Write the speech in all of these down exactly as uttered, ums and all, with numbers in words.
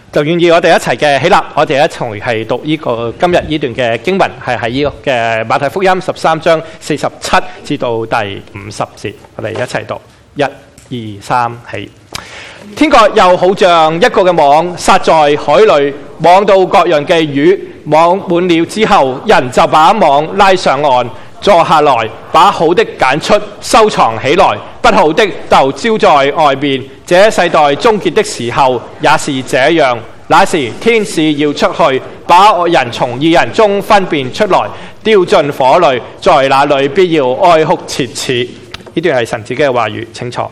就願意我哋一齊嘅起立，我哋一齊係讀呢個今日呢段嘅經文，係喺呢個嘅馬太福音十三章四十七至到第五十節，我哋一齊讀，一、二、三，起。天國又好像一個嘅網撒在海裏，網到各樣嘅魚，網滿了之後，人就把網拉上岸，坐下來，把好的揀出，收藏起來，不好的就丟在外面。這世代終結的時候也是這樣。那時天使要出去，把人從義人中分辨出來，丟進火裏，在那裏必要哀哭切齒。呢段係神自己嘅話語，請坐。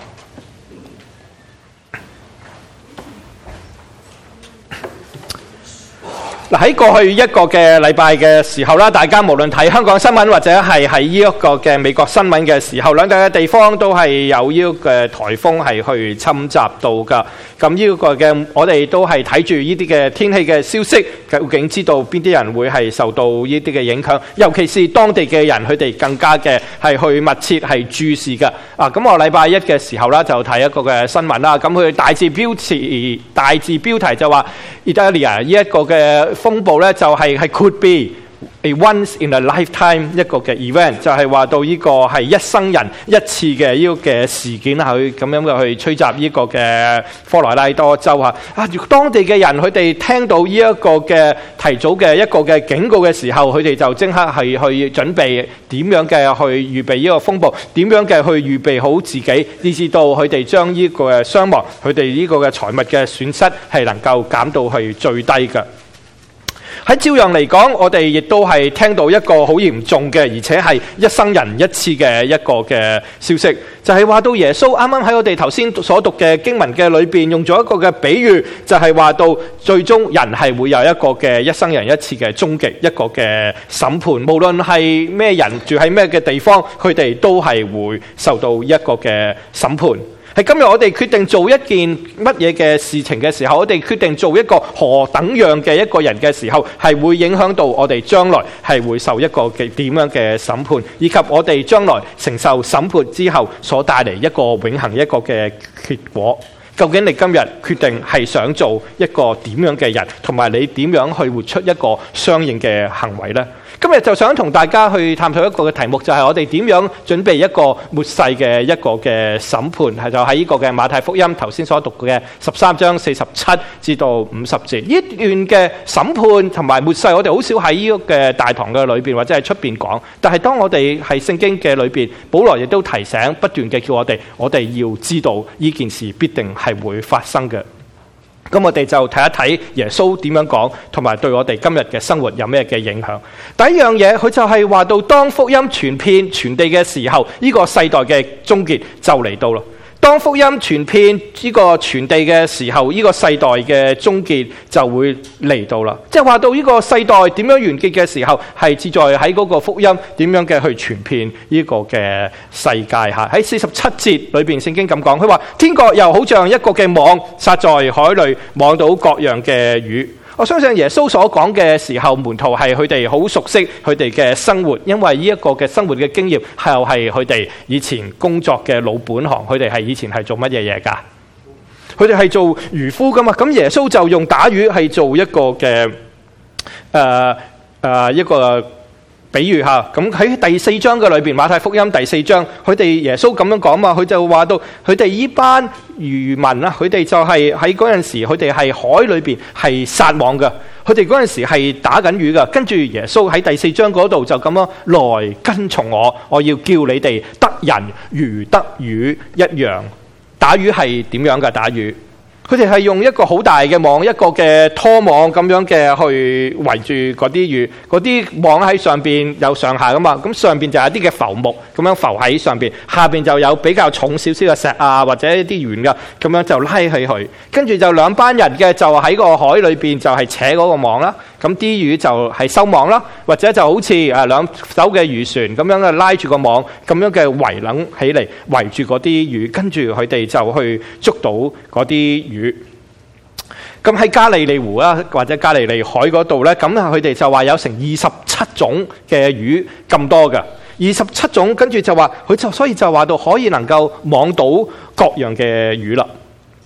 嗱，喺過去一個嘅禮拜嘅時候啦，大家無論睇香港新聞或者係喺呢一個嘅美國新聞嘅時候，兩地嘅地方都係有呢個嘅颱風係去侵襲到噶。咁呢個嘅我哋都係睇住呢啲嘅天氣嘅消息，究竟知道邊啲人會係受到呢啲嘅影響，尤其是當地嘅人，佢哋更加嘅係去密切係注視噶。啊，咁我禮拜一嘅時候啦，就睇一個嘅新聞啦。咁佢大字標題大字標題就話 Idalia 呢一個嘅風暴咧，就係係 could be a once in a lifetime 一個嘅 event， 就係話到呢個係一生人一次嘅呢個嘅事件，去咁樣嘅去吹襲呢個嘅科羅拉多州啊！啊，當地嘅人佢哋聽到呢一個嘅提早嘅一個嘅警告嘅時候，佢哋就即刻係去準備點樣嘅去預備呢個風暴，點樣嘅去預備好自己，以至到佢哋將呢個嘅傷亡，佢哋呢個嘅財物嘅損失係能夠減到去最低嘅。喺照樣嚟講，我哋亦都係聽到一個好嚴重嘅，而且係一生人一次嘅一個嘅消息，就係話到耶穌啱啱喺我哋頭先所讀嘅經文嘅裏邊，用咗一個嘅比喻，就係話到最終人係會有一個嘅一生人一次嘅終極一個嘅審判，無論係咩人住喺咩嘅地方，佢哋都係會受到一個嘅審判。係今日我哋決定做一件乜嘢嘅事情嘅時候，我哋決定做一個何等樣嘅一個人嘅時候，係會影響到我哋將來係會受一個嘅點樣嘅審判，以及我哋將來承受審判之後所帶嚟一個永恆一個嘅結果。究竟你今日決定係想做一個點樣嘅人，同埋你點樣去活出一個相應嘅行為呢？今日就想同大家去探討一個嘅題目，就係我哋點樣準備一個末世嘅一個嘅審判，係就喺呢個嘅馬太福音頭先所讀嘅十三章四十七至到五十節。呢段嘅審判同埋末世，我哋好少喺呢個嘅大堂嘅裏邊或者係出邊講，但係當我哋喺聖經嘅裏邊，保羅亦都提醒不斷嘅叫我哋，我哋要知道呢件事必定係會發生嘅。咁我哋就睇一睇耶穌點樣講，同埋對我哋今日嘅生活有咩嘅影響。第一樣嘢，佢就係話到當福音傳遍全地嘅時候，呢個世代嘅終結就嚟到啦。當福音傳遍呢個全地嘅時候，呢個世代嘅終結就會嚟到啦。即係話到呢個世代點樣完結嘅時候，係志在喺嗰個福音點樣嘅去傳遍呢個嘅世界吓。喺四十七節裏邊，聖經咁講，佢話天國又好像一個嘅網撒在海裏，網到各樣嘅魚。我相信耶穌所講嘅時候，門徒係佢哋好熟悉佢哋嘅生活，因為呢一個嘅生活嘅經驗係係佢哋以前工作嘅老本行。佢哋係以前係做乜嘢嘢㗎？佢哋係做漁夫㗎嘛。咁耶穌就用打魚係做一個嘅誒誒一個比喻下。咁喺第四章嘅裏邊，馬太福音第四章，佢哋耶穌咁樣講嘛，佢就話到佢哋呢班漁民啊，佢哋就係喺嗰陣時，佢哋係海裏邊係撒網嘅，佢哋嗰陣時係打緊魚嘅。跟住耶穌喺第四章嗰度就咁樣，來跟從我，我要叫你哋得人如得魚一樣。打魚係點樣嘅？打魚佢哋係用一個好大嘅網，一個嘅拖網咁樣嘅去圍住嗰啲魚，嗰啲網喺上邊有上下噶嘛，咁上邊就有一啲嘅浮木咁樣浮喺上邊，下邊就有比較重少少嘅石啊或者一啲圓噶，咁樣就拉起去，跟住就兩班人嘅就喺個海裏邊就係扯嗰個網啦，咁啲魚就係收網啦，或者就好似誒兩艘嘅漁船咁樣嘅拉住個網，咁樣嘅圍攏起嚟圍住嗰啲魚，跟住佢哋就去捉到嗰啲魚。咁喺加利利湖啊，或者加利利海嗰度呢，咁佢哋就話有成二十七種嘅魚咁多㗎，二十七種，跟住就話佢就所以就話到可以能夠網到各樣嘅魚啦。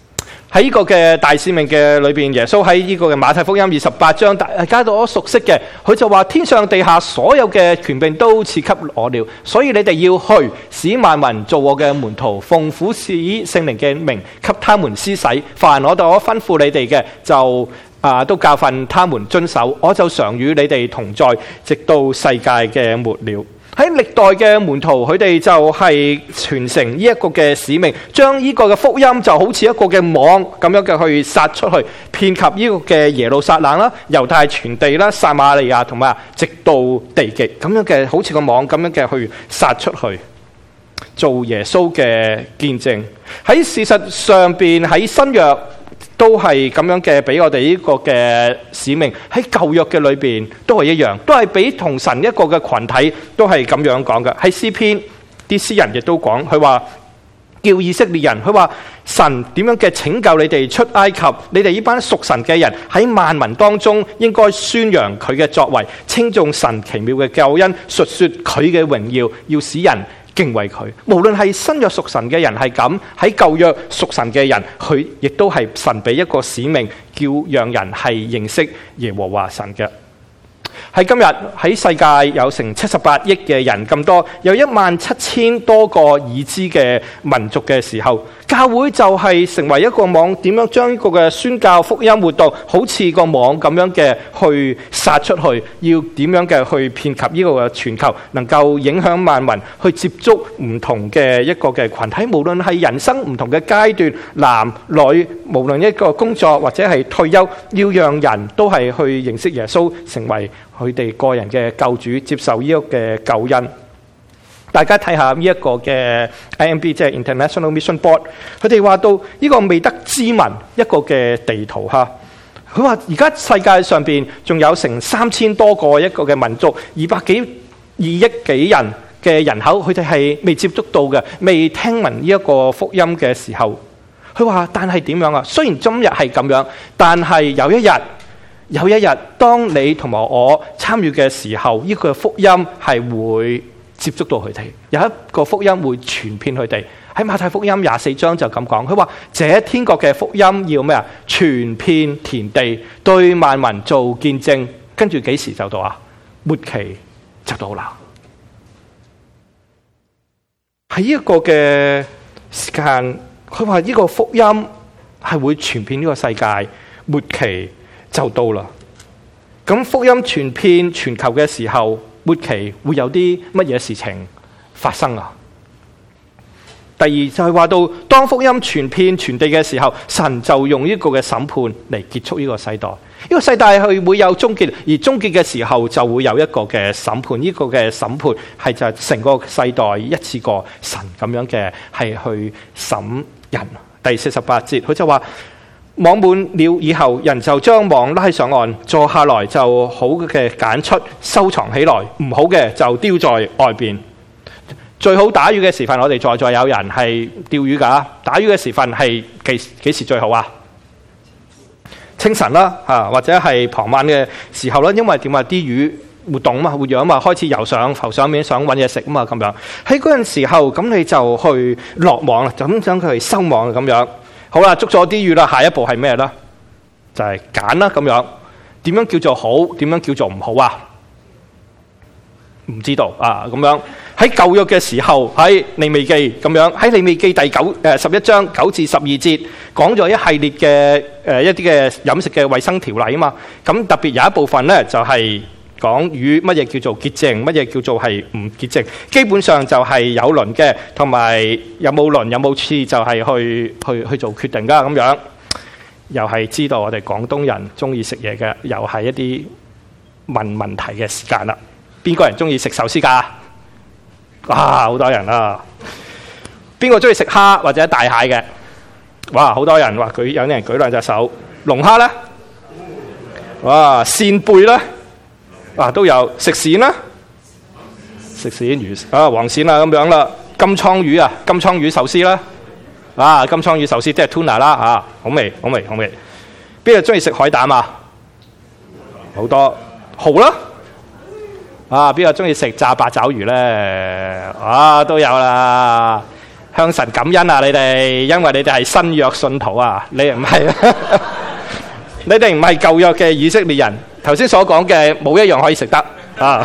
喺呢個嘅大使命嘅裏邊，耶穌喺呢個嘅馬太福音二十八章，大家都熟悉嘅，佢就話天上地下所有嘅權柄都賜給我了，所以你哋要去，使萬民做我嘅門徒，奉父子聖靈嘅名給他們施洗，凡我我吩咐你哋嘅就啊都教訓他們遵守，我就常與你哋同在，直到世界嘅末了。喺歷代嘅門徒，佢哋就係傳承呢一個嘅使命，將呢個嘅福音就好似一個嘅網咁樣嘅去撒出去，遍及呢個嘅耶路撒冷啦、猶太全地啦、撒瑪利亞同埋直到地極咁樣嘅，好似個網咁樣嘅去撒出去，做耶穌嘅見證。喺事實上邊，喺新約都係咁樣嘅，俾我哋呢個嘅使命。喺舊約嘅裏邊都係一樣，都係俾同神一個嘅群體都係咁樣講嘅。喺詩篇啲詩人亦都講，佢話叫以色列人，佢話神點樣嘅拯救你哋出埃及，你哋呢班屬神嘅人喺萬民當中應該宣揚佢嘅作為，稱頌神奇妙嘅救恩，述說佢嘅榮耀，要使人敬畏佢。無論係新約屬神嘅人係咁，喺舊約屬神嘅人，佢亦都係神俾一個使命，叫讓人係認識耶和華神嘅。喺今日喺世界有成七十八億嘅人咁多，有一萬七千多個已知嘅民族嘅時候，教會就係成為一個網，點樣將呢個嘅宣教福音活動好似個網咁樣嘅去撒出去，要點樣嘅去遍及呢個嘅全球，能夠影響萬民，去接觸唔同嘅一個嘅群體，無論係人生唔同嘅階段，男女，無論一個工作或者係退休，要讓人都係去認識耶穌，成為佢哋個人嘅救主，接受呢個嘅救恩。大家睇下呢一個嘅 I M B， 即係 International Mission Board， 佢哋話到呢個未得之民一個嘅地圖吓。佢話而家世界上邊仲有成三千多個一個嘅民族，二百幾二億幾人嘅人口，佢哋係未接觸到嘅，未聽聞呢一個福音嘅時候，佢話但係點樣啊？雖然今日係咁樣，但係有一日。有一日，當你同埋我參與嘅時候，呢個福音係會接觸到佢哋，有一個福音會傳遍佢哋。喺馬太福音廿四章就咁講，佢話：這天國嘅福音要咩啊？傳遍田地，對萬民做見證。跟住幾時就到啊？末期就到啦。喺呢一個嘅時間，佢話呢個福音係會傳遍呢個世界，末期就到啦。咁福音傳遍全球嘅時候，末期會有啲乜嘢事情發生啊？第二就係話到，當福音傳遍全地嘅時候，神就用呢個嘅審判嚟結束呢個世代。呢個世代係會有終結，而終結嘅時候就會有一個嘅審判。呢個嘅審判係就係成個世代一次過神咁樣嘅係去審人。第四十八節佢就話。網滿了以後，人就將網拉上岸，坐下來就好嘅揀出收藏起來，唔好嘅就丟在外邊。最好打魚嘅時分，我哋在座有人係釣魚噶。打魚嘅時分係幾幾時最好啊？清晨啦，吓或者係傍晚嘅時候啦，因為點啊？啲魚活動啊嘛，活躍啊嘛，開始游上浮上面，想搵嘢食啊嘛，咁樣喺嗰陣時候，咁你就去落網啦，就咁將佢收網咁樣。好啦，捉咗啲魚啦，下一步係咩呢？就係揀啦，咁樣點樣叫做好？點樣叫做唔好啊？唔知道啊，咁樣喺舊約嘅時候，喺利未記咁樣，喺利未記第九誒十一章九至十二節講咗一系列嘅誒、呃、一啲嘅飲食嘅衛生條例啊嘛。咁特別有一部分呢，就係、是。講魚乜嘢叫做潔淨，乜嘢叫做係唔潔淨，基本上就係有鱗嘅，同埋有冇鱗有冇刺就係去去去做決定噶咁樣。又係知道我哋廣東人中意食嘢嘅，又係一啲問問題嘅時間啦。邊個人中意食壽司噶？哇，好多人啊！邊個中意食蝦或者大蟹嘅？哇，好多人話舉，有啲人舉兩隻手。龍蝦咧？哇，扇貝咧？啊，都有食鱔啦，食鱔魚啊，黃鱔啊咁樣啦，金槍魚啊，金槍魚壽司啦，啊，金槍魚壽司即係 tuna 啦，啊，好味，好味，好味。邊個中意食海膽啊？好多蠔啦，啊，邊個中意食炸八爪魚咧？啊，都有啦。 向神感恩啊！你哋，因為你哋係新約信徒啊，你唔係啊，你哋唔係舊約嘅以色列人。頭先所講嘅冇一樣可以食得啊！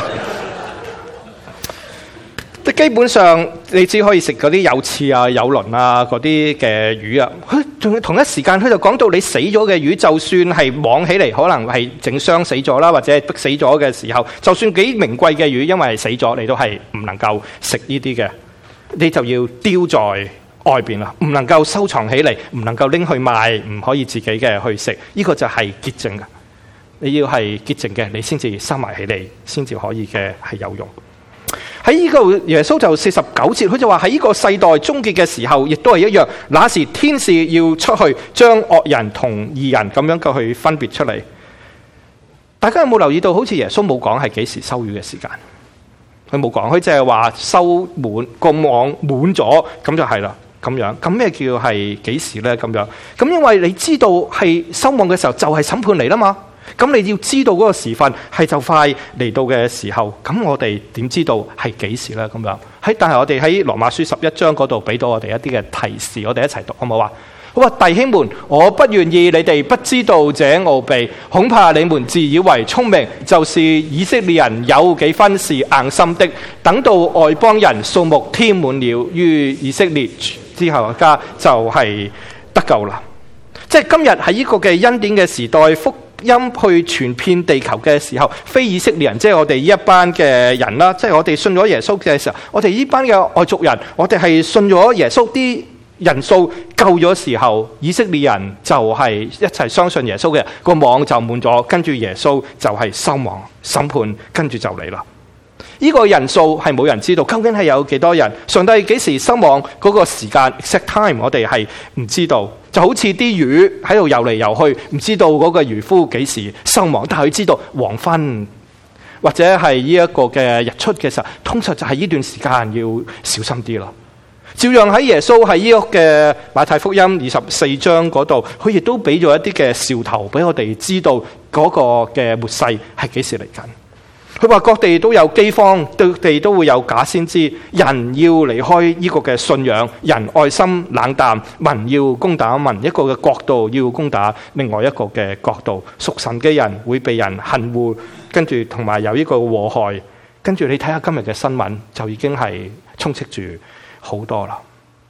基本上你只可以食嗰啲有刺啊、有鱗啊嗰啲嘅魚啊。佢仲同一時間佢就講到你死咗嘅魚，就算係網起嚟，可能係整傷死咗啦，或者係逼死咗嘅時候，就算幾名貴嘅魚，因為係死咗，你都係唔能夠食呢啲嘅，你就要丟在外邊啦，唔能夠收藏起嚟，唔能夠拎去賣，唔可以自己嘅去食。呢個就係潔淨嘅，你要係潔淨嘅，你先至收埋起嚟，先至可以嘅係有用。喺呢個耶穌就四十九節，佢就話喺呢個世代終結嘅時候，亦都係一樣。那時天使要出去，將惡人同義人咁樣嘅去分別出嚟。大家有冇留意到？好似耶穌冇講係幾時收魚嘅時間，佢冇講，佢淨係話收滿個網滿咗，咁就係啦。咁樣，咁咩叫係幾時呢？咁樣，咁因為你知道係收網嘅時候，就係審判嚟啦嘛。咁你要知道嗰個時分係就快嚟到嘅時候，咁我哋點知道係幾時呢？咁樣喺，但係我哋喺羅馬書十一章嗰度俾到我哋一啲嘅提示，我哋一齊讀好唔好啊？好啊，弟兄們，我不願意你哋不知道這奧秘，恐怕你們自以為聰明，就是以色列人有幾分是硬心的，等到外邦人數目添滿了，於以色列之後家就係得救啦。即係今日喺呢個嘅恩典嘅時代，福音去傳遍地球嘅時候，非以色列人，即係我哋呢一班嘅人啦，即係我哋信咗耶穌嘅時候，我哋呢班嘅外族人，我哋係信咗耶穌，啲人數夠咗時候，以色列人就係一齊相信耶穌嘅，個網就滿咗，跟住耶穌就係收網審判，跟住就嚟啦。呢個人數係冇人知道，究竟係有幾多人？上帝幾時收網嗰個時間 exact time，我哋係唔知道。就好似啲魚喺度游嚟游去，唔知道嗰個漁夫幾時收網，但係佢知道黃昏或者係呢一個嘅日出嘅時候，通常就係呢段時間要小心啲啦。照樣喺耶穌喺呢個嘅馬太福音二十四章嗰度，佢亦都俾咗一啲嘅兆頭俾我哋知道嗰個嘅末世係幾時嚟緊。佢話各地都有饑荒，各地都會有假先知，人要離開呢個嘅信仰，人愛心冷淡，民要攻打民，一個嘅國度要攻打另外一個嘅國度，屬神嘅人會被人恨惡，跟住同埋有呢個禍害，跟住你睇下今日嘅新聞就已經係充斥住好多啦。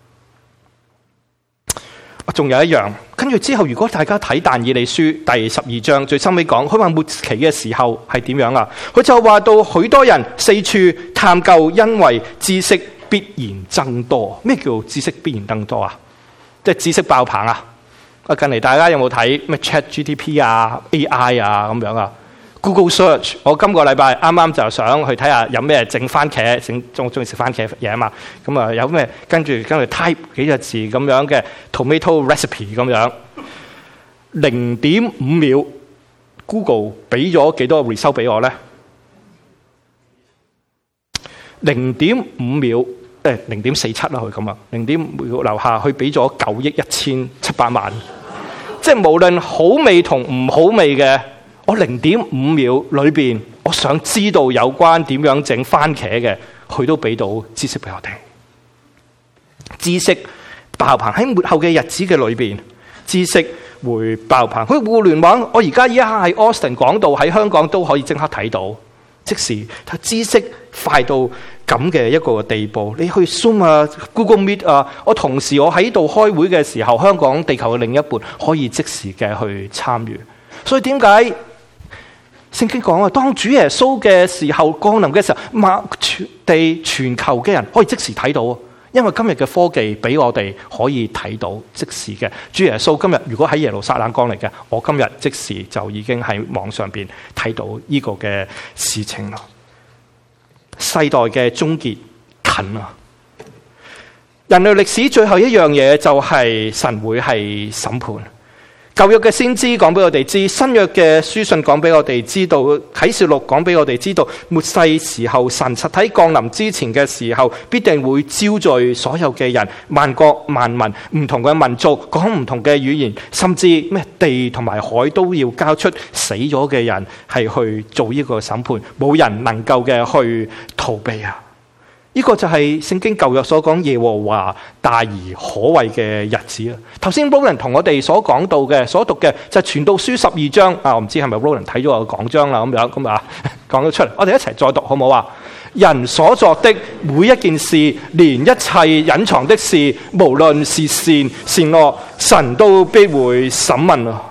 仲有一樣，跟住之後，如果大家睇但以理書第十二章最收尾講，佢話末期嘅時候係點樣啊？佢就話到許多人四處探究，因為知識必然增多。咩叫知識必然增多啊？即係知識爆棚啊！啊，近嚟大家有冇睇咩 Chat G P T 啊、A I 啊咁樣啊？Google Search， 我今個禮拜啱啱就想去睇下有咩整番茄，整中中意食番茄嘢啊嘛，咁啊有咩跟住跟住 type 幾個字咁樣嘅 tomato recipe 咁樣，零點五秒 Google 俾咗幾多 result 俾我咧？零點五秒誒零點四七啦，佢咁啊，零點五秒樓下佢俾咗九億一千七百萬，即係無論好味同唔好味嘅。我零點五秒裏邊，我想知道有關點樣整番茄嘅，佢都俾到知識俾我聽。知識爆棚喺末後嘅日子嘅裏邊，知識會爆棚。佢互聯網，我而家依家喺 Austin 講到喺香港都可以即刻睇到，即時知識快到咁嘅一個地步。你去 Zoom 啊、Google Meet 啊，我同時我喺度開會嘅時候，香港地球嘅另一半可以即時嘅去參與。所以點解？聖經講啊，當主耶穌嘅時候降臨嘅時候，萬地全球嘅人可以即時睇到，因為今日嘅科技俾我哋可以睇到即時嘅主耶穌今日如果喺耶路撒冷降臨嘅，我今日即時就已經喺網上邊睇到呢個嘅事情啦。世代嘅終結近啊！人類歷史最後一樣嘢就係神會係審判。舊約嘅先知講俾我哋知，新約嘅書信講俾我哋知道，啟示錄講俾我哋知道，末世時候神實體降臨之前嘅時候，必定會招聚所有嘅人，萬國萬民，唔同嘅民族，講唔同嘅語言，甚至咩地同埋海都要交出死咗嘅人係去做呢個審判，冇人能夠嘅去逃避啊！ 呢個就係聖經舊約所講耶和華大而可畏嘅日子啦。頭先 Roland 同我哋所講到嘅、所讀嘅就係傳道書十二章啊，我唔知係咪 Roland 睇咗我嘅講章啦咁樣咁啊，講咗出嚟，我哋一齊再讀好唔好啊？人所作的每一件事，連一切隱藏的事，無論是善善惡，神都必會審問啊！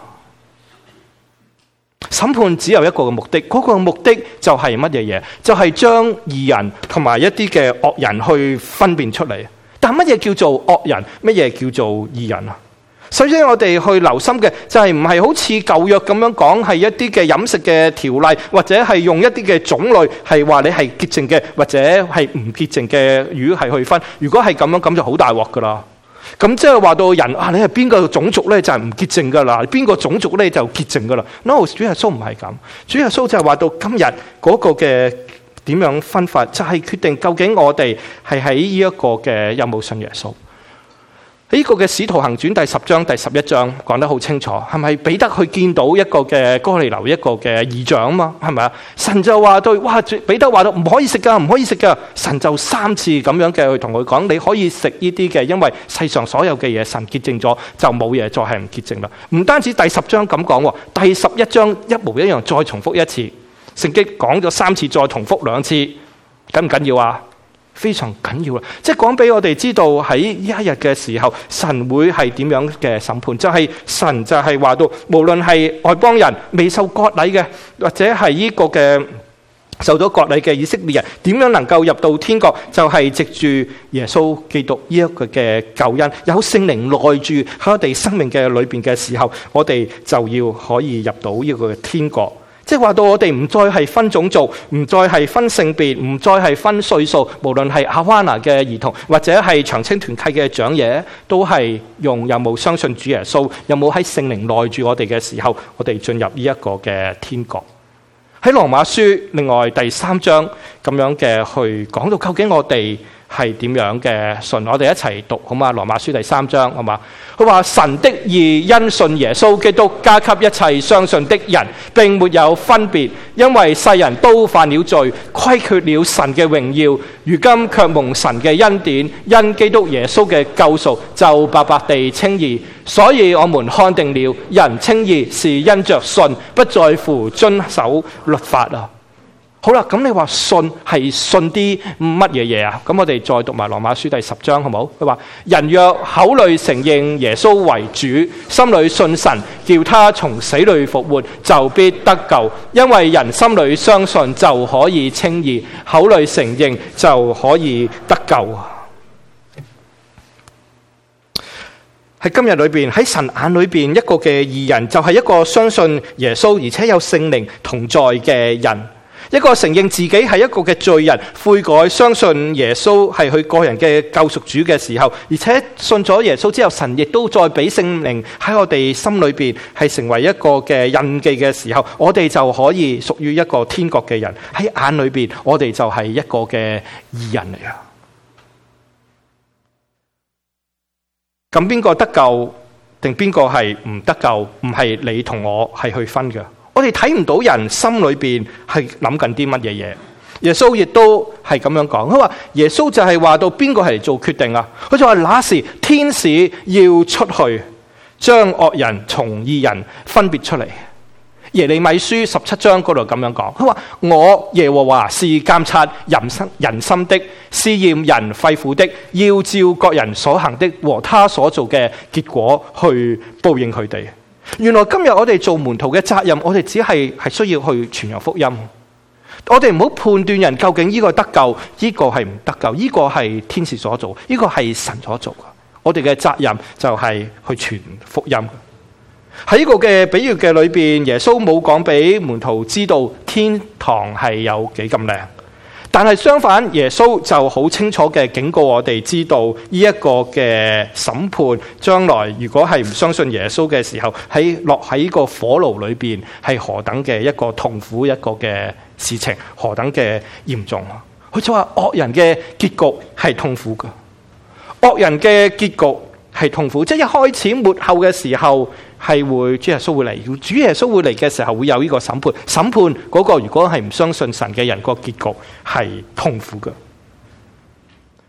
審判只有一個嘅目的，嗰、那個目的就係乜嘢嘢？就係、是、將義人同埋一啲嘅惡人去分辨出嚟。但乜嘢叫做惡人？乜嘢叫做義人啊？首先我哋去留心嘅就係唔係好似舊約咁樣講，係一啲嘅飲食嘅條例，或者係用一啲嘅種類，係話你係潔淨嘅，或者係唔潔淨嘅魚係去分。如果係咁樣，咁就好大鑊噶啦。咁即係話到人啊，你係邊個種族咧就係唔潔淨噶啦，邊個種族咧就潔淨噶啦。No， 主耶穌唔係咁，主耶穌就係話到今日嗰個嘅點樣分法，就係、是、決定究竟我哋係喺呢一個嘅有冇信耶穌。呢個嘅使徒行傳第十章第十一章講得好清楚，係咪彼得去見到一個嘅哥尼流一個嘅異象啊嘛？係咪啊？神就話對，哇！彼得話到唔可以食噶，唔可以食噶。神就三次咁樣嘅去同佢講，你可以食呢啲嘅，因為世上所有嘅嘢神潔淨咗，就冇嘢再係唔潔淨啦。唔單止第十章咁講，第十一章一模一樣再重複一次，聖經講咗三次再重複兩次，緊唔緊要啊？非常緊要啦，即係講俾我哋知道喺呢一日嘅時候，神會係點樣嘅審判？就係、是、神就係話到，無論係外邦人未受割禮嘅，或者係呢個嘅受咗割禮嘅以色列人，點樣能夠入到天國？就係、是、藉住耶穌基督呢一個嘅救恩，有聖靈內住喺我哋生命嘅裏邊嘅時候，我哋就要可以入到呢個天國。即係話到我哋唔再係分種族，唔再係分性別，唔再係分歲數，無論係阿灣拿嘅兒童，或者係長青團契嘅長者，都係用有冇相信主耶穌，有冇喺聖靈內住我哋嘅時候，我哋進入呢一個嘅天國。喺羅馬書另外第三章咁樣嘅去講到究竟我哋係點樣嘅信，我哋一齊讀好嘛？羅馬書第三章好嘛？佢話神的義因信耶穌基督加給一切相信的人，並沒有分別，因為世人都犯了罪，虧缺了神嘅榮耀，如今卻蒙神嘅恩典，因基督耶穌嘅救贖，就白白地稱義。所以我們看定了，人稱義是因着信，不在乎遵守律法啊。好啦，咁你話信係信啲乜嘢嘢啊？咁我哋再讀埋羅馬書第十章好冇？佢話人若口裏承認耶穌為主，心裏信神，叫他從死裏復活，就必得救。因為人心裏相信就可以稱義，口裏承認就可以得救。喺今日裏邊，喺神眼裏邊，一個嘅義人就係一個相信耶穌而且有聖靈同在嘅人。一個承認自己係一個嘅罪人，悔改相信耶穌係佢個人嘅救贖主嘅時候，而且信咗耶穌之後，神亦都再俾聖靈喺我哋心裏邊係成為一個嘅印記嘅時候，我哋就可以屬於一個天國嘅人。喺眼裏邊，我哋就係一個嘅義人嚟啊！咁邊個得救定邊個係唔得救？唔係你同我係去分嘅。我哋睇唔到人心裏邊係諗緊啲乜嘢嘢。耶穌亦都係咁樣講，佢話耶穌就係話到邊個係嚟做決定啊？佢就話那時天使要出去，將惡人從義人分別出嚟。耶利米書十七章嗰度咁樣講，佢話我耶和華是監察人心人心的，試驗人肺腑的，要照各人所行的和他所做嘅結果去報應佢哋。原來今日我哋做門徒嘅責任，我哋只係係需要去傳揚福音。我哋唔好判斷人究竟呢個得救，呢個係唔得救，呢個係天使所做，呢個係神所做嘅。我哋嘅責任就係去傳福音。喺呢個嘅比喻嘅裏邊，耶穌冇講俾門徒知道天堂係有幾咁靚。但係相反，耶穌就好清楚嘅警告我哋，知道呢一個嘅審判將來如果係唔相信耶穌嘅時候，喺落喺個火爐裏邊係何等嘅一個痛苦一個嘅事情，何等嘅嚴重啊！佢就話惡人嘅結局係痛苦噶，惡人嘅結局係痛苦，即係一開始末後嘅時候係會主耶穌會嚟，主耶穌會嚟嘅時候會有呢個審判，審判嗰個如果係唔相信神嘅人，個結局係痛苦嘅。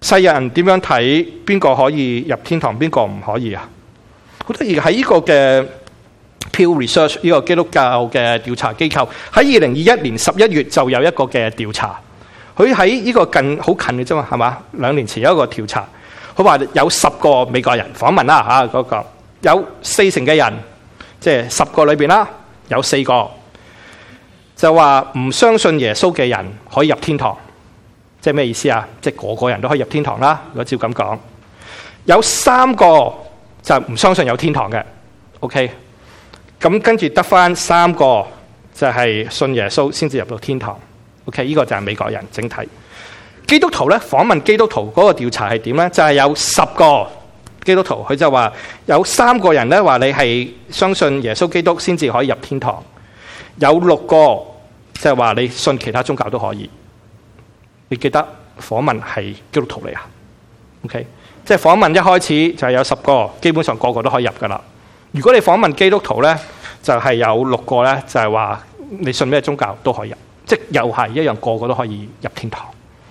世人點樣睇邊個可以入天堂，邊個唔可以啊？好得意，喺呢個嘅 Pew Research 呢個基督教嘅調查機構喺二零二一年十一月就有一個嘅調查，佢喺呢個近好近嘅啫嘛，係嘛？兩年前有一個調查，佢話有十個美國人訪問啦嚇，嗰個有四成嘅人，即係十個裏邊啦，有四個就話唔相信耶穌嘅人可以入天堂。即係咩意思啊？即係個個人都可以入天堂啦。如果照咁講，有三個就唔相信有天堂嘅。OK，咁跟住得翻三個就係信耶穌先至入到天堂。OK，呢個就係美國人整體。基督徒咧，訪問基督徒嗰個調查係點咧？就係有十個基督徒，佢就話有三個人咧話你係相信耶穌基督先至可以入天堂，有六個就係話你信其他宗教都可以。你記得訪問係基督徒嚟啊 ？OK， 即係訪問一開始就係有十個，基本上個個都可以入噶啦。如果你訪問基督徒咧，就係有六個咧，就係話你信咩宗教都可以入，即係又係一樣，個個都可以入天堂。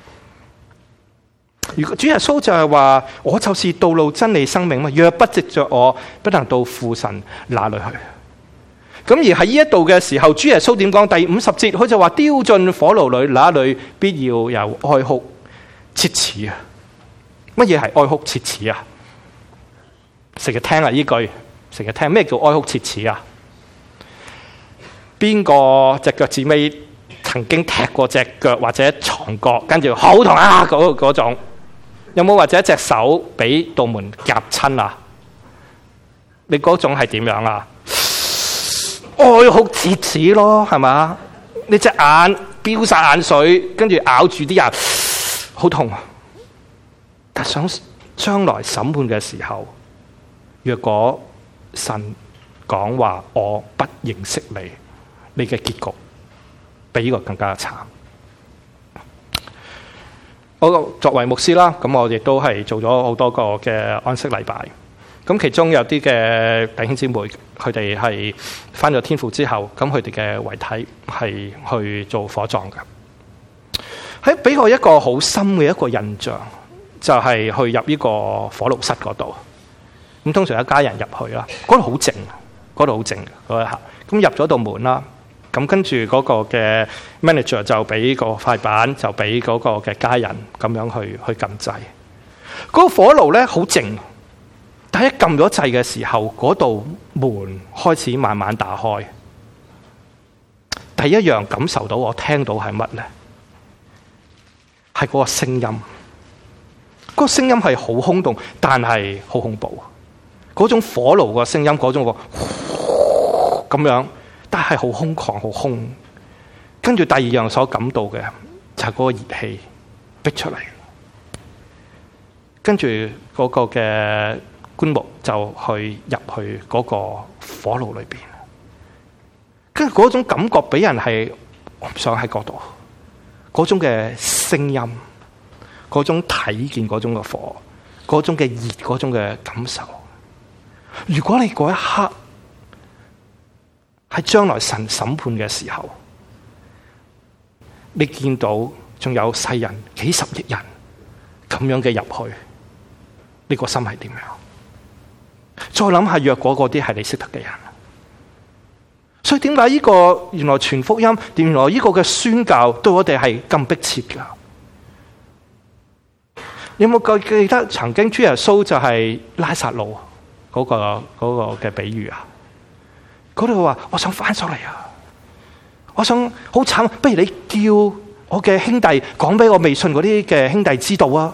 如果主耶穌就係話我就是道路真理生命嘛，若不藉着我，不能到父神那裏去。咁而喺呢一度嘅時候，主耶穌點講？第五十節佢就話丟進火爐裏，那裏必要有哀哭切齒啊！乜嘢係哀哭切齒啊？成日聽啊呢句，成日聽咩叫哀哭切齒啊？邊個隻腳趾尾曾經踢過隻腳或者床角，跟住好痛啊嗰嗰種？有冇或者隻手俾道門夾親啊？你嗰種係點樣啊？哀哭切齒咯，係嘛？你隻眼飆晒眼水，跟住咬住啲人，好痛啊！但想將來審判嘅時候，若果神講話我不認識你，你嘅結局比呢個更加慘。我作為牧師啦，咁我亦都係做咗好多個嘅安息禮拜。咁其中有啲嘅弟兄姊妹，佢哋係返咗天父之後，咁佢哋嘅遺體係去做火葬嘅。喺俾我一個好深嘅一個印象，就係、是、去入呢個火爐室嗰度。咁通常一家人入去啦，嗰度好靜，嗰度好靜嗰一刻。咁入咗道門啦，咁跟住嗰個嘅 manager 就俾個塊板，就俾嗰個嘅家人咁樣去去撳掣。嗰、那個火爐咧好靜。但係一撳咗掣嘅時候，嗰道門開始慢慢打開。第一樣感受到我聽到係乜咧？係嗰個聲音。嗰個聲音係好空洞，但係好恐怖。嗰種火爐個聲音，嗰種個咁樣，但係好空曠、好空。跟住第二樣所感到嘅就係嗰個熱氣逼出嚟。跟住嗰個嘅棺木就去入去嗰個火爐裏邊，跟住嗰種感覺俾人係我唔想喺嗰度，嗰種嘅聲音，嗰種睇見嗰種嘅火，嗰種嘅熱，嗰種嘅感受。如果你嗰一刻喺將來神審判嘅時候，你見到仲有世人幾十億人咁樣嘅入去，你個心係點樣？再諗下，若果嗰啲係你識得嘅人，所以點解呢個原來傳福音，原來呢個嘅宣教對我哋係咁迫切噶？你有冇記得曾經主耶穌就係拉撒路嗰個嗰個嘅比喻啊？嗰度話我想翻上嚟啊，我想好慘，不如你叫我嘅兄弟講俾我未信嗰啲嘅兄弟知道啊！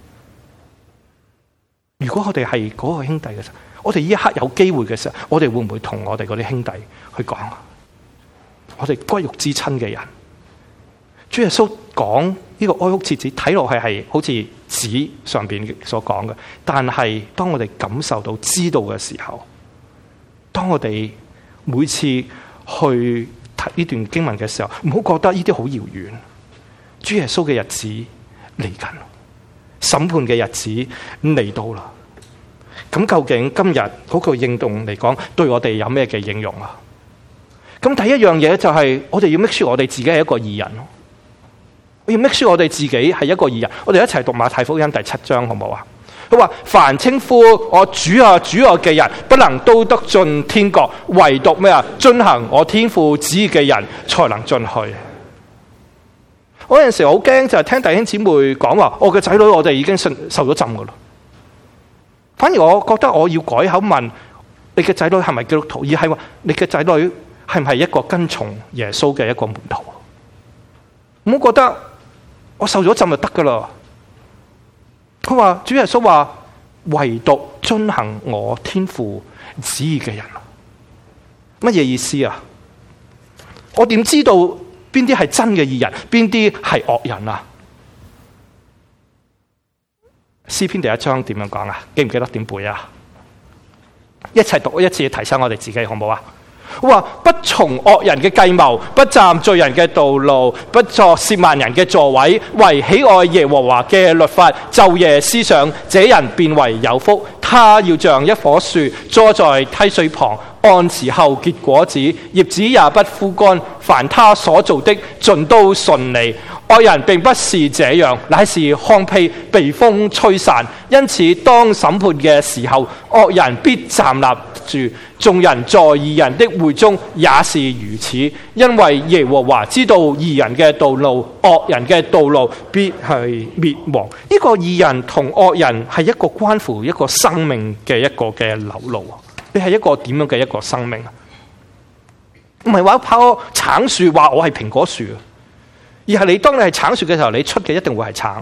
如果我哋係嗰個兄弟嘅時候，我哋呢一刻有機會嘅時候，我哋會唔會同我哋嗰啲兄弟去講？我哋骨肉之親嘅人，主耶穌講呢個哀哭切齒，睇落去係好似紙上邊所講嘅，但係當我哋感受到、知道嘅時候，當我哋每次去睇呢段經文嘅時候，唔好覺得呢啲好遙遠。主耶穌嘅日子嚟緊，審判嘅日子嚟到啦。咁究竟今日嗰個應動嚟講，對我哋有咩嘅應用啊？咁第一樣嘢就係我哋要 make sure我哋自己係一個義人咯。 我要 make sure 我哋自己係一個義人。我哋一齊讀馬太福音第七章好唔好啊？佢話凡稱呼我主啊主啊嘅人，不能都得進天國，唯獨咩啊？遵行我天父旨意嘅人才能進去。我有陣時好驚就係聽弟兄姊妹講話，我嘅仔女我哋已經受受咗浸噶啦。反而我覺得我要改口問你嘅仔女係咪基督徒，而係話你嘅仔女係唔係一個跟從耶穌嘅一個門徒？唔好覺得我受咗浸就得噶啦。佢話主耶穌話唯獨遵行我天父旨意嘅人，乜嘢意思啊？我點知道邊啲係真嘅義人，邊啲係惡人啊？詩篇第一章點樣講啊？記唔記得點背啊？一齊讀一次，提醒我哋自己好唔好啊？我話不從惡人嘅計謀，不站罪人嘅道路，不坐褻慢人嘅座位，為喜愛耶和華嘅律法，晝夜思想，這人便為有福。他要像一棵樹，栽在溪水旁，按時候結果子，葉子也不枯乾。凡他所做的，盡都順利。惡人並不是這樣，乃是糠秕被風吹散。因此，當審判嘅時候，惡人必站立住。眾人在義人的會中也是如此，因為耶和華知道義人嘅道路，惡人嘅道路必係滅亡。呢、這個義人同惡人係一個關乎一個生命嘅一個嘅流露。你係一個點樣嘅一個生命啊？唔係話拋橙樹話我係蘋果樹，而係你當你係橙樹嘅時候，你出嘅一定會係橙。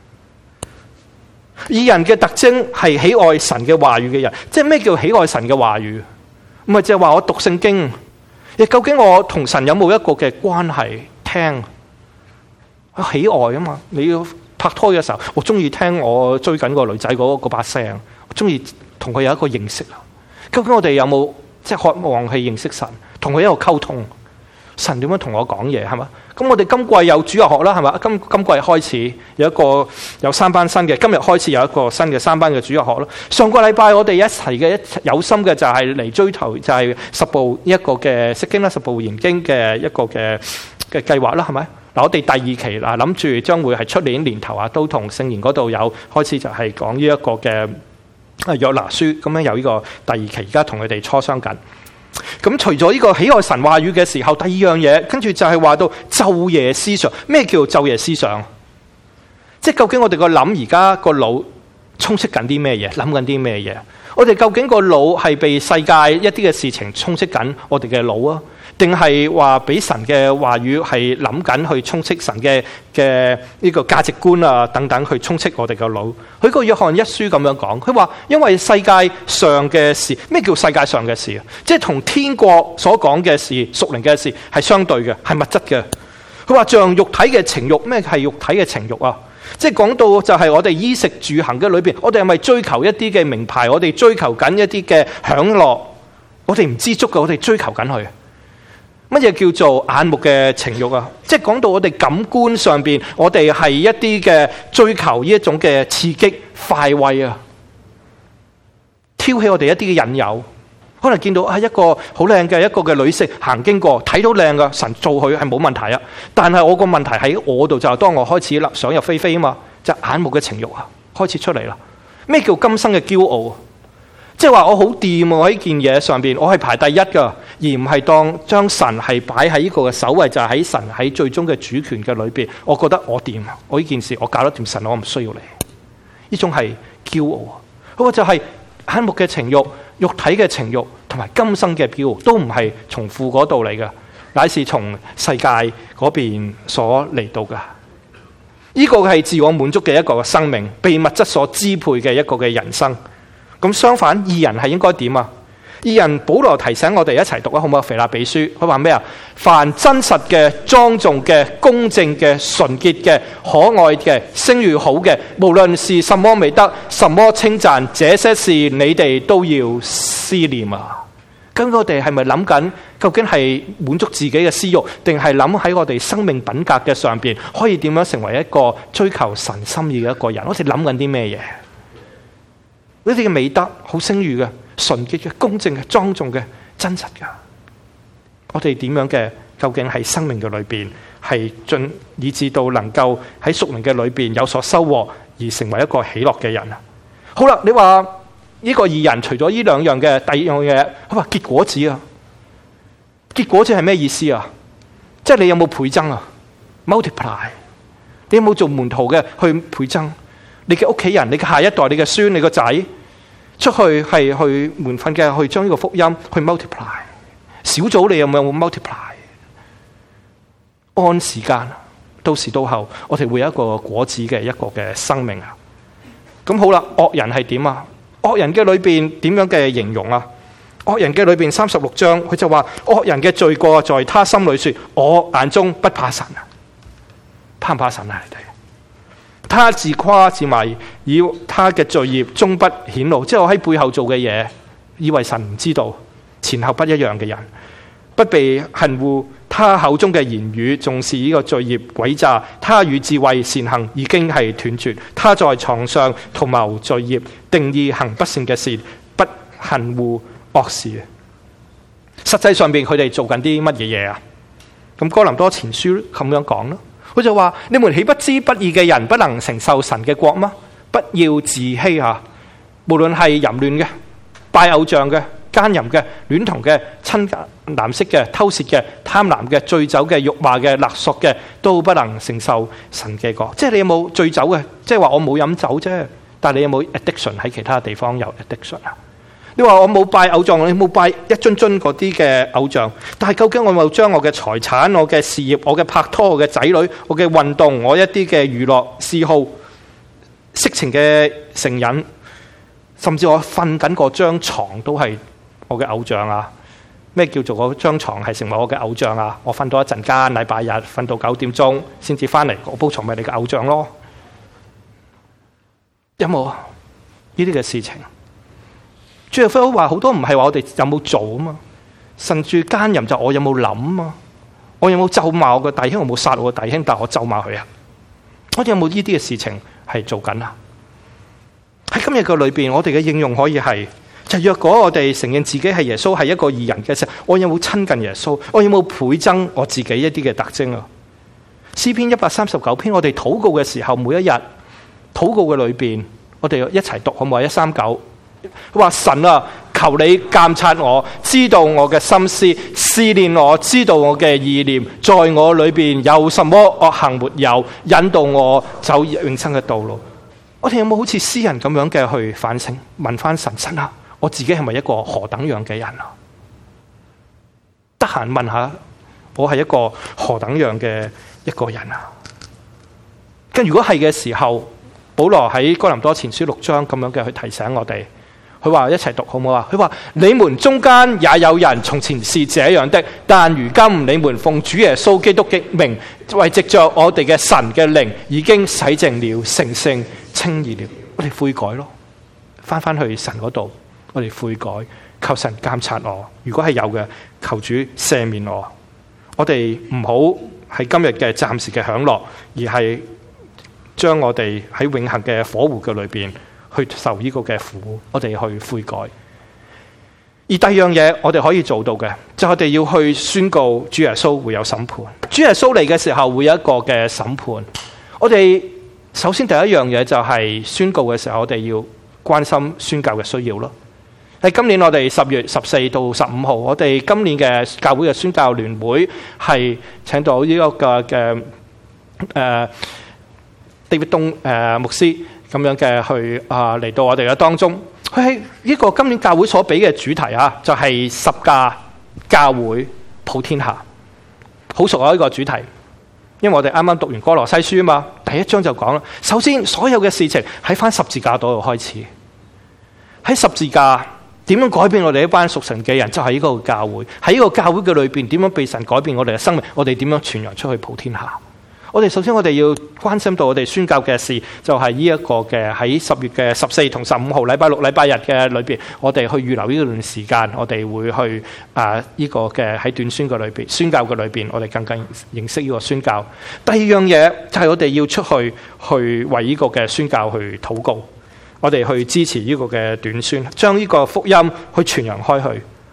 義人嘅特徵係喜愛神嘅話語嘅人。即係咩叫喜愛神嘅話語？唔係淨係話我讀聖經，亦究竟我同神有冇一個嘅關係？聽我喜愛啊嘛！你要拍拖嘅時候，我中意聽我追緊個女仔嗰嗰把聲，我中意同佢有一個認識啊！究竟我哋有冇即係渴望去認識神，同佢一個溝通？神點樣同我講嘢係嘛？咁我哋今季有主日學啦，係嘛？今今季開始有一個有三班新嘅，今日開始有一個新嘅三班嘅主日學咯。上個禮拜我哋一齊嘅一有心嘅就係嚟追求就係十部一個嘅釋經啦，十部研經嘅一個嘅嘅計劃啦，係咪？嗱，我哋第二期嗱諗住將會係出年年頭啊，都同聖言嗰度有開始就係講呢一個嘅啊約拿書，咁樣有呢個第二期，而家同佢哋磋商緊。咁除咗呢個喜愛神話語嘅時候，第二樣嘢跟住就係話到晝夜思想。咩叫晝夜思想？即係究竟我哋個諗而家個腦充斥緊啲咩嘢？諗緊啲咩嘢？我哋究竟個腦係被世界一啲嘅事情充斥緊我哋嘅腦啊？定係話俾神嘅話語係諗緊去充斥神嘅嘅呢個價值觀啊等等去充斥我哋嘅腦？佢個約翰一書咁樣講，佢話因為世界上嘅事，咩叫世界上嘅事啊？即係同天國所講嘅事、屬靈嘅事係相對嘅，係物質嘅。佢話像肉體嘅情慾，咩係肉體嘅情慾啊？即係講到就係我哋衣食住行嘅裏邊，我哋係咪追求一啲嘅名牌？我哋追求緊一啲嘅享樂，我哋唔知足嘅，我哋追求緊佢。乜嘢叫做眼目嘅情慾啊？即係講到我哋感官上邊，我哋係一啲嘅追求呢一種嘅刺激快慰啊，挑起我哋一啲嘅引誘。可能見到啊一個好靚嘅一個嘅女性行經過，睇到靚噶，神做佢係冇問題啊。但係我個問題喺我度就係當我開始啦想入非非啊嘛，就係眼目嘅情慾啊開始出嚟啦。咩叫今生嘅驕傲？即係話我好掂喎，喺件嘢上邊，我係排第一噶，而唔係當將神係擺喺呢個嘅首位，就係喺神喺最終嘅主權嘅裏邊。我覺得我掂，我呢件事我搞得掂神，我唔需要你。呢種係驕傲，嗰個就係眼目嘅情慾、肉體嘅情慾同埋今生嘅驕傲，都唔係從父嗰度嚟嘅，乃是從世界嗰邊所嚟到嘅。呢個係自我滿足嘅一個生命，被物質所支配嘅一個嘅人生。咁相反，義人係應該點啊？義人保羅提醒我哋一齊讀啊，好唔好？腓立比書佢話咩啊？凡真實嘅、莊重嘅、公正嘅、純潔嘅、可愛嘅、聲譽好嘅，無論是什麼美德、什麼稱讚，這些事你哋都要思念啊！咁我哋係咪諗緊究竟係滿足自己嘅私慾，定係諗喺我哋生命品格嘅上邊，可以點樣成為一個追求神心意嘅一個人？我哋諗緊啲咩嘢？呢啲嘅美德好聲譽嘅、純潔嘅、公正嘅、莊重嘅、真實嘅，我哋點樣嘅？究竟喺生命嘅裏邊係係進以至到能夠喺屬靈嘅裏邊有所收穫，而成為一個喜樂嘅人啊！好啦，你話呢個義人除咗呢兩樣嘅第二樣嘢，佢話結果子啊，結果子係咩意思啊？即係你有冇倍增啊 ？multiply， 你有冇做門徒嘅去倍增？你嘅屋企人、你嘅下一代、你嘅孫、你個仔出去係去門訓嘅，去將呢個福音去 multiply。小組你有冇 multiply？ 按時間到時到後，我哋會有一個果子嘅一個嘅生命啊！咁好啦，惡人係點啊？惡人嘅裏邊點樣嘅形容啊？惡人嘅裏邊三十六章，佢就話惡人嘅罪過在他心裏說，我眼中不怕神啊！怕唔怕神啊？你哋？他自誇自媚，以他嘅罪孽終不顯露，即係我喺背後做嘅嘢，以為神唔知道，前後不一樣嘅人，不被恨惡。他口中嘅言語，重視呢個罪孽詭詐。他與智慧善行已經係斷絕。他在床上圖謀罪孽，定意行不善嘅事，不恨惡惡事。實際上邊佢哋做緊啲乜嘢嘢啊？咁哥林多前書咁樣講咯，佢就話：你們豈不知不義嘅人不能承受神嘅國嗎？不要自欺啊！無論係淫亂嘅、拜偶像嘅、奸淫嘅、戀童嘅、親男色嘅、偷竊嘅、貪婪嘅、醉酒嘅、辱罵嘅、勒索嘅，都不能承受神嘅國。即係你有冇醉酒嘅？即係話我冇飲酒啫，但係你有冇 addiction 喺其他地方有 addiction 啊？你話我冇拜偶像，你冇拜一樽樽嗰啲嘅偶像，但係究竟我有冇將我嘅財產、我嘅事業、我嘅拍拖、我嘅仔女、我嘅運動、我一啲嘅娛樂嗜好、色情嘅成癮，甚至我瞓緊嗰張床都係我嘅偶像啊？咩叫做嗰張床係成為我嘅偶像啊？我瞓到一陣間，禮拜日瞓到九點鐘先至翻嚟，嗰鋪床咪你嘅偶像咯？有冇呢啲嘅事情？主耶穌話好多唔係話我哋有冇做啊嘛，甚至奸淫就我有冇諗啊？我有冇咒罵我嘅弟兄？我冇殺我嘅弟兄，但我咒罵佢啊？我哋有冇呢啲嘅事情係做緊啊？喺今日嘅裏邊，我哋嘅應用可以係。就若果我哋承認自己係耶穌係一個義人嘅時候，我有冇親近耶穌？我有冇倍增我自己一啲嘅特徵啊？詩篇一百三十九篇，我哋禱告嘅時候，每一日禱告嘅裏邊，我哋一齊讀好唔好？一三九，佢話神啊，求你監察我，知道我嘅心思，試煉我，知道我嘅意念，在我裏邊有什麼惡行沒有，引導我走永生嘅道路。我哋有冇好似詩人咁樣嘅去反省，問翻神神啊？我自己係咪一個何等樣嘅人啊？得閒問下，我係一個何等樣嘅一個人啊？咁如果係嘅時候，保羅喺哥林多前書六章咁樣嘅去提醒我哋，佢話一齊讀好唔好啊？佢話你們中間也有人從前是這樣的，但如今你們奉主耶穌基督的名，為藉着我哋嘅神嘅靈，已經洗淨了、成聖、稱義了。我哋悔改咯，翻翻去神嗰度。我哋悔改，求神監察我。如果係有嘅，求主赦免我。我哋唔好喺今日嘅暫時嘅享樂，而係將我哋喺永恆嘅火湖嘅裏邊去受呢個嘅苦。我哋去悔改。而第二樣嘢，我哋可以做到嘅，就係我哋要去宣告主耶穌會有審判。主耶穌嚟嘅時候會有一個嘅審判。我哋首先第一樣嘢就係宣告嘅時候，我哋要關心宣教嘅需要咯。喺今年我哋十月十四到十五號，我哋今年嘅教會嘅宣教聯會係請到呢個嘅誒地域東誒牧師咁樣嘅去啊嚟到我哋嘅當中。佢喺呢個今年教會所俾嘅主題啊，就係十架教會普天下。好熟啊呢個主題，因為我哋啱啱讀完歌羅西書啊嘛，第一章就講啦。首先所有嘅事情喺翻十字架度開始，喺十字架。點樣改變我哋一班屬神嘅人？就係呢個教會，喺呢個教會嘅裏邊，點樣被神改變我哋嘅生命？我哋點樣傳揚出去普天下？我哋首先我哋要關心到我哋宣教嘅事，就係呢一個嘅喺十月嘅十四同十五號禮拜六、禮拜日嘅裏邊，我哋去預留呢段時間，我哋會去啊呢個嘅喺短宣嘅裏邊，宣教嘅裏邊，我哋更加認識呢個宣教。第二樣嘢就係我哋要出去去為呢個嘅宣教去禱告。我哋去支持呢個嘅短宣，將呢個福音去傳揚開去。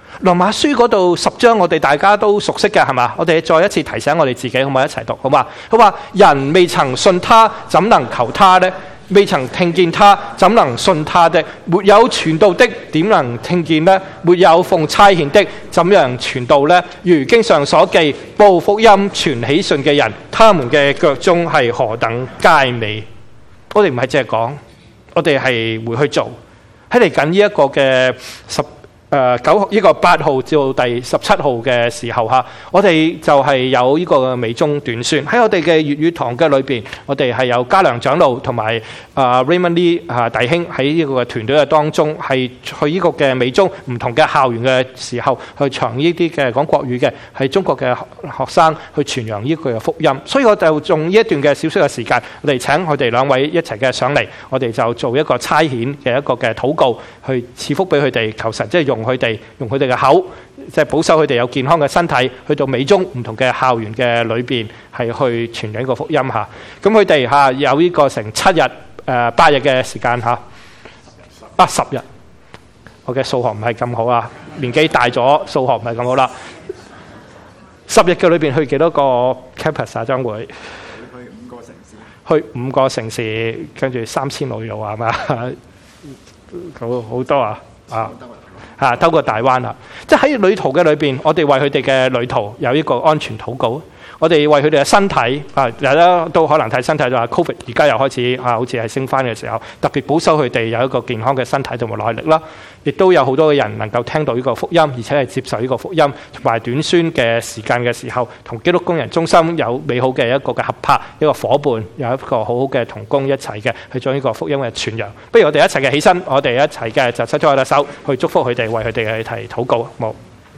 羅馬書嗰度十章我哋大家都熟悉嘅係嘛？我哋再一次提醒我哋自己，好唔好一齊讀？好嘛？佢話人未曾信他，怎能求他呢？未曾聽見他，怎能信他的？沒有傳道的，點能聽見呢？沒有奉差遣的，怎樣傳道呢？如經上所記，報福音傳喜訊嘅人，他們嘅腳蹤係何等佳美。我哋唔係淨係講，我哋係會去做。喺嚟緊呢一個嘅十誒九呢個八號至到第十七號嘅時候嚇，我哋就係有呢個美中短宣喺我哋嘅粵語堂嘅裏邊，我哋係有嘉良長老同埋啊 Raymond Lee 啊弟兄喺呢個團隊嘅當中，係去呢個嘅美中唔同嘅校園嘅時候，去長呢啲嘅講國語嘅係中國嘅學生去傳揚呢句嘅福音。所以我就用呢一段嘅少少嘅時間，我哋請佢哋兩位一齊嘅上嚟，我哋就做一個差遣嘅一個嘅禱告，去賜福俾佢哋，求神即係用。佢哋用佢哋嘅口，即係保守佢哋有健康嘅身體，去到美中唔同嘅校園嘅裏邊，係去傳緊個福音嚇。咁佢哋嚇有呢個成七日誒八日嘅時間嚇，啊十日。我嘅數學唔係咁好啊，年紀大咗，數學唔係咁好啦。十日嘅裏邊去幾多個 campus 啊？將會去五個城市，去五個城市，跟住三千路路啊嘛，好好多啊啊！啊，兜過大灣啦！即係喺旅途嘅裏邊，我哋為佢哋嘅旅途有一個安全禱告。我哋為佢哋嘅身體啊，大家都可能睇身體就話 Covid 而家又開始啊，好似係升翻嘅時候，特別保守佢哋有一個健康嘅身體同埋耐力啦。亦都有好多嘅人能夠聽到呢個福音，而且係接受呢個福音，同埋短宣嘅時間嘅時候，同基督工人中心有美好嘅一個嘅合拍，一個夥伴，有一個好好嘅同工一齊嘅去將呢個福音嘅傳揚。不如我哋一齊嘅起身，我哋一齊嘅就伸出我哋手去祝福佢哋，為佢哋去提禱告。冇。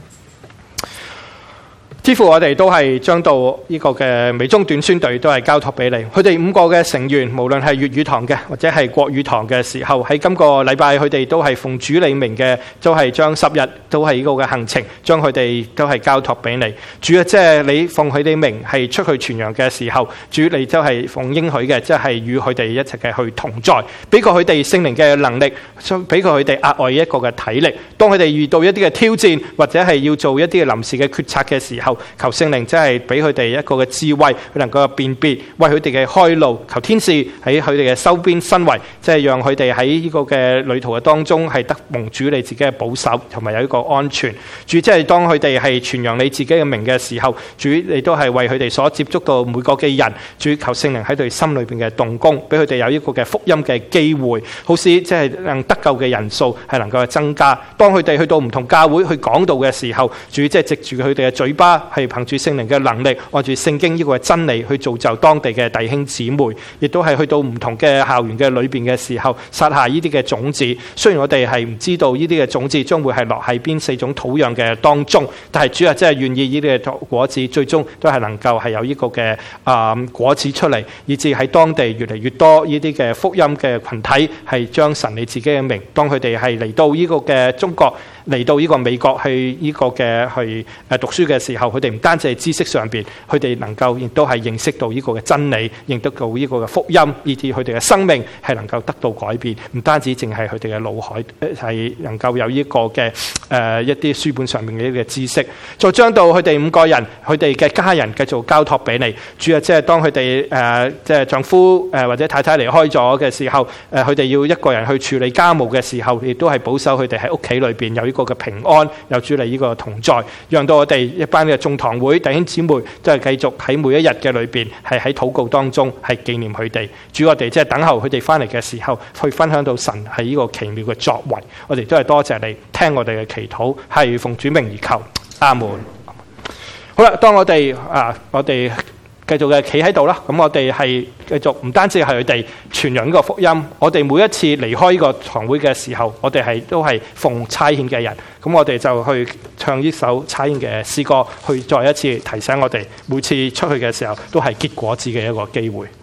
之乎我哋都係將到呢個嘅美中短宣隊都係交託俾你，佢哋五個嘅成員，無論係粵語堂嘅或者係國語堂嘅時候，喺今個禮拜佢哋都係奉主你名嘅，都係將十日都係呢個嘅行程，將佢哋都係交託俾你。主啊，即係你奉佢哋名係出去傳揚嘅時候，主你都係奉應許嘅，即係與佢哋一齊嘅去同在，俾過佢哋聖靈嘅能力，俾過佢哋額外一個嘅體力。當佢哋遇到一啲嘅挑戰或者係要做一啲嘅臨時嘅決策嘅時候，求聖靈真係俾佢哋一個嘅智慧，佢能夠辨別，為佢哋嘅開路。求天使喺佢哋嘅周邊身圍，即係讓佢哋喺呢個嘅旅途嘅當中係得蒙主你自己嘅保守，同埋有一個安全。主即係當佢哋係傳揚你自己嘅名嘅時候，主你都係為佢哋所接觸到每個嘅人，主求聖靈喺佢哋心裏邊嘅動工，俾佢哋有一個嘅福音嘅機會，好使即係能得救嘅人數係能夠增加。當佢哋去到唔同教會去講道嘅時候，主即係藉住佢哋嘅嘴巴係憑住聖靈嘅能力，按住聖經呢個真理去造就當地嘅弟兄姊妹，亦都係去到唔同嘅校園嘅裏邊嘅時候，撒下呢啲嘅種子。雖然我哋係唔知道呢啲嘅種子將會係落喺邊四種土壤嘅當中，但係主啊，真係願意呢啲嘅果子最終都係能夠係有呢個嘅啊、嗯、果子出嚟，以至喺當地越嚟越多呢啲嘅福音嘅群體係將神你自己嘅名，當佢哋係嚟到呢個嘅中國，嚟到呢個美國去呢個嘅去誒讀書嘅時候，佢哋唔單止係知識上邊，佢哋能夠亦都係認識到呢個嘅真理，認得到呢個嘅福音，以至佢哋嘅生命係能夠得到改變。唔單止淨係佢哋嘅腦海係能夠有呢個嘅誒、呃、一啲書本上面嘅一啲嘅知識，再將到佢哋五個人，佢哋嘅家人繼續交託俾你。主啊，即係當佢哋誒即係丈夫誒、呃、或者太太離開咗嘅時候，誒佢哋要一個人去處理家務嘅時候，亦都係保守佢哋喺屋企裏邊有呢個嘅平安，有主你呢個同在，讓到我哋一班嘅眾堂會弟兄姊妹都係繼續喺每一日嘅裏邊係喺禱告當中係紀念佢哋。主，我哋即係等候佢哋翻嚟嘅時候，去分享到神係呢個奇妙嘅作為。我哋都係多謝你聽我哋嘅祈禱，係奉主名而求，阿門。好啦，當我哋啊，我哋繼續嘅企喺度啦，咁我哋係繼續唔單止係佢哋傳揚呢個福音，我哋每一次離開呢個堂會嘅時候，我哋係都係奉差遣嘅人，咁我哋就去唱呢首差遣嘅詩歌，去再一次提醒我哋每次出去嘅時候都係結果子嘅一個機會。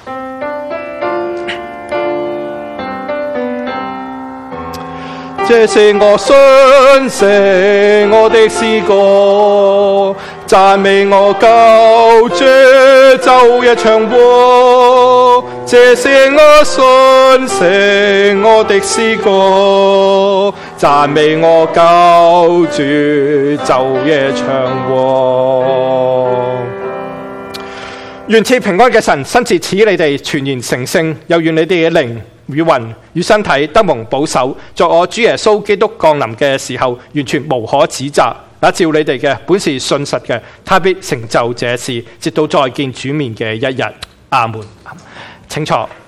這是我信誠我的詩歌，讚美我救主晝夜長和， 這是我信誠我的詩歌，讚美我救主晝夜長和。願賜平安嘅神親自賜你哋全然成聖，又願你哋嘅靈與魂與身體得蒙保守，在我主耶穌基督降臨嘅時候，完全無可指責。那照你哋嘅本是信實嘅，他必成就這事，直到再見主面嘅一日。阿門。請坐。